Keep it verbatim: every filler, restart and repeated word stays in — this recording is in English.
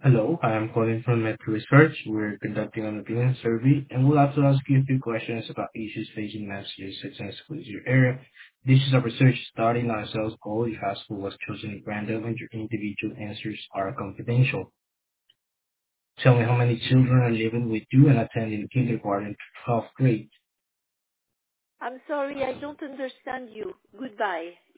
Hello, I am calling from Metro Research. We're conducting an opinion survey and we'll have to ask you a few questions about issues facing Massachusetts and schools in your area. This is a research study, not a sales call. Your high school was chosen at random and your individual answers are confidential. Tell me how many children are living with you and attending kindergarten to twelfth grade. I'm sorry, I don't understand you. Goodbye.